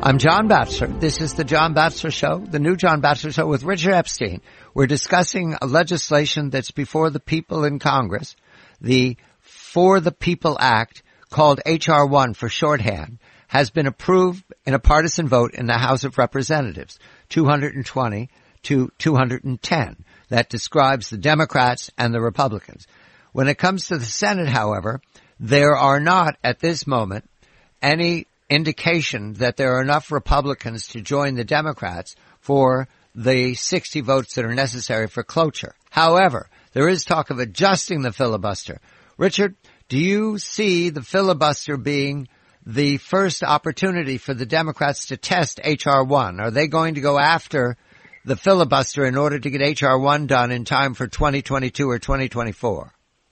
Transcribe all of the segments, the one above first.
I'm John Batchelor. This is the John Batchelor Show, the new John Batchelor Show with Richard Epstein. We're discussing a legislation that's before the people in Congress, the For the People Act, called H.R. 1 for shorthand, has been approved in a partisan vote in the House of Representatives, 220 to 210. That describes the Democrats and the Republicans. When it comes to the Senate, however, there are not, at this moment, any indication that there are enough Republicans to join the Democrats for the 60 votes that are necessary for cloture. However, there is talk of adjusting the filibuster. Richard, do you see the filibuster being the first opportunity for the Democrats to test H.R. 1? Are they going to go after the filibuster in order to get H.R. 1 done in time for 2022 or 2024?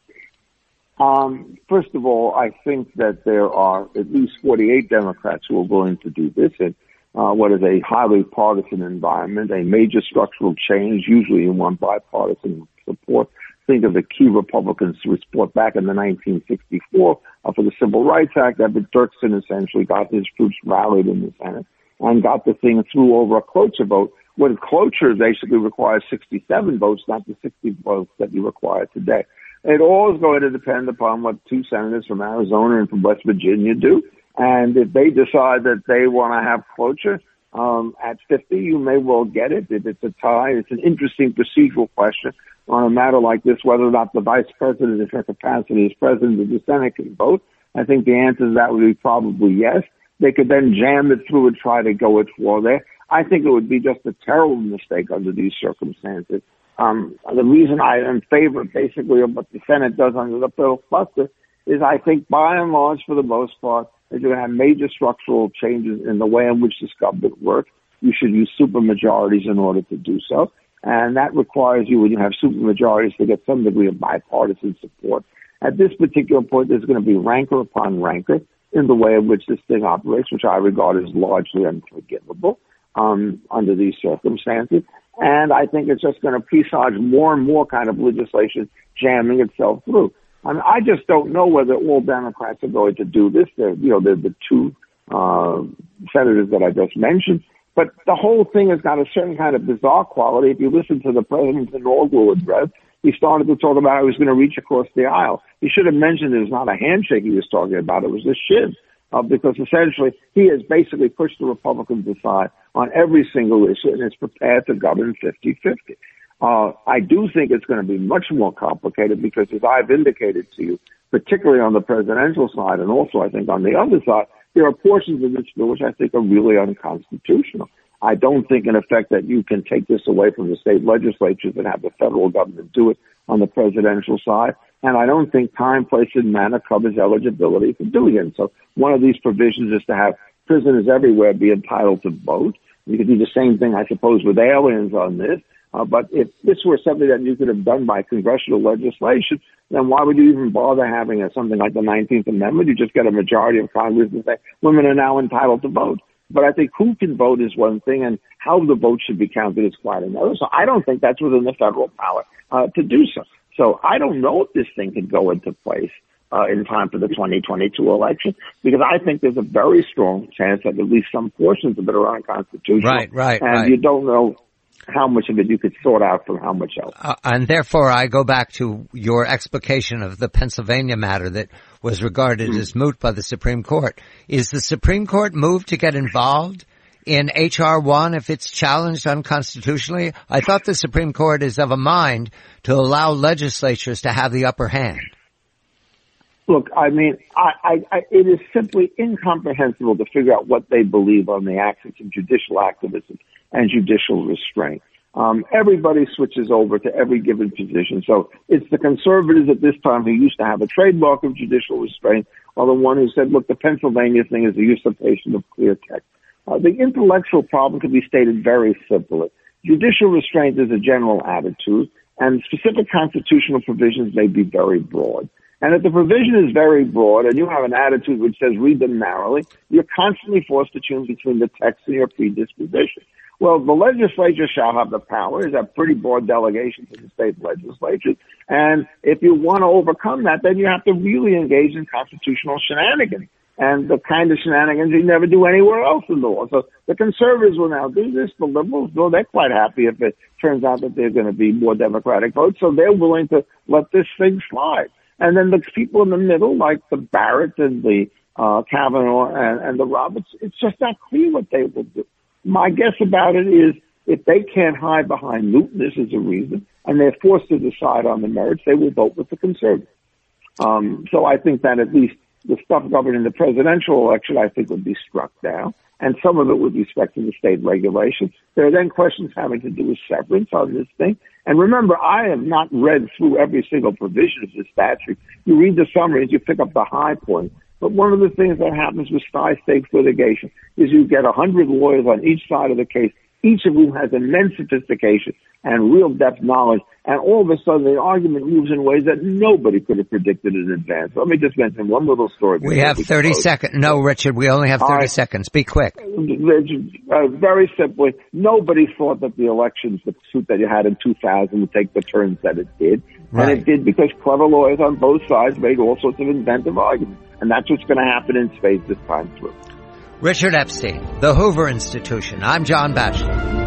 First of all, I think that there are at least 48 Democrats who are willing to do this in what is a highly partisan environment, a major structural change, usually in one bipartisan support. Think of the key Republicans to report back in the 1964 for the Civil Rights Act. Everett Dirksen essentially got his troops rallied in the Senate and got the thing through over a cloture vote. When cloture basically requires 67 votes, not the 60 votes that you require today. It all is going to depend upon what two senators from Arizona and from West Virginia do. And if they decide that they want to have cloture at 50, you may well get it. If it's a tie, it's an interesting procedural question on a matter like this, whether or not the vice president in her capacity as president of the Senate can vote. I think the answer to that would be probably yes. They could then jam it through and try to go it for there. I think it would be just a terrible mistake under these circumstances. The reason I am in favor basically of what the Senate does under the filibuster is I think by and large, for the most part, that you're going to have major structural changes in the way in which this government works. You should use supermajorities in order to do so. And that requires you, when you have supermajorities, to get some degree of bipartisan support. At this particular point, there's going to be rancor upon rancor in the way in which this thing operates, which I regard as largely unforgivable under these circumstances. And I think it's just going to presage more and more kind of legislation jamming itself through. I mean, I just don't know whether all Democrats are going to do this. They're the two senators that I just mentioned. But the whole thing has got a certain kind of bizarre quality. If you listen to the president's inaugural address, he started to talk about how he was going to reach across the aisle. He should have mentioned it was not a handshake he was talking about. It was a shiv. Because essentially he has basically pushed the Republicans aside on every single issue and is prepared to govern 50-50. I do think it's going to be much more complicated because, as I've indicated to you, particularly on the presidential side and also I think on the other side, there are portions of this bill which I think are really unconstitutional. I don't think, in effect, that you can take this away from the state legislatures and have the federal government do it on the presidential side. And I don't think time, place, and manner covers eligibility for doing it. So one of these provisions is to have prisoners everywhere be entitled to vote. You could do the same thing, I suppose, with aliens on this. But if this were something that you could have done by congressional legislation, then why would you even bother having something like the 19th Amendment? You just get a majority of Congress and say women are now entitled to vote. But I think who can vote is one thing, and how the vote should be counted is quite another. So I don't think that's within the federal power to do so. So I don't know if this thing can go into place in time for the 2022 election, because I think there's a very strong chance that at least some portions of it are unconstitutional. Right. And you don't know how much of it you could sort out from how much else. And therefore, I go back to your explication of the Pennsylvania matter that was regarded as moot by the Supreme Court. Is the Supreme Court moved to get involved in H.R. 1 if it's challenged unconstitutionally? I thought the Supreme Court is of a mind to allow legislatures to have the upper hand. Look, I mean, it is simply incomprehensible to figure out what they believe on the axis of judicial activism and judicial restraint. Everybody switches over to every given position. So it's the conservatives at this time who used to have a trademark of judicial restraint, or the one who said, look, the Pennsylvania thing is the usurpation of clear text. The intellectual problem can be stated very simply. Judicial restraint is a general attitude, and specific constitutional provisions may be very broad. And if the provision is very broad and you have an attitude which says read them narrowly, you're constantly forced to choose between the text and your predisposition. Well, the legislature shall have the power. It's a pretty broad delegation to the state legislature. And if you want to overcome that, then you have to really engage in constitutional shenanigans. and the kind of shenanigans you never do anywhere else in the law. So the conservatives will now do this. The liberals, well, they're quite happy if it turns out that there are going to be more Democratic votes, so they're willing to let this thing slide. And then the people in the middle, like the Barrett and the Kavanaugh and the Roberts, it's just not clear what they will do. My guess about it is if they can't hide behind mootness as a reason, and they're forced to decide on the merits, they will vote with the conservatives. So I think that at least the stuff governing the presidential election, I think, would be struck down, and some of it with respect to the state regulations. There are then questions having to do with severance on this thing. And remember, I have not read through every single provision of the statute. You read the summaries, you pick up the high points. But one of the things that happens with high-stakes litigation is you get 100 lawyers on each side of the case, each of whom has immense sophistication and real depth knowledge, and all of a sudden the argument moves in ways that nobody could have predicted in advance. Let me just mention one little story. We have 30 seconds. No, Richard, we only have 30 seconds. Be quick. Very simply, nobody thought that the elections, the suit that you had in 2000, would take the turns that it did. Right. And it did because clever lawyers on both sides made all sorts of inventive arguments. And that's what's going to happen in space this time through. Richard Epstein, the Hoover Institution. I'm John Batchelor.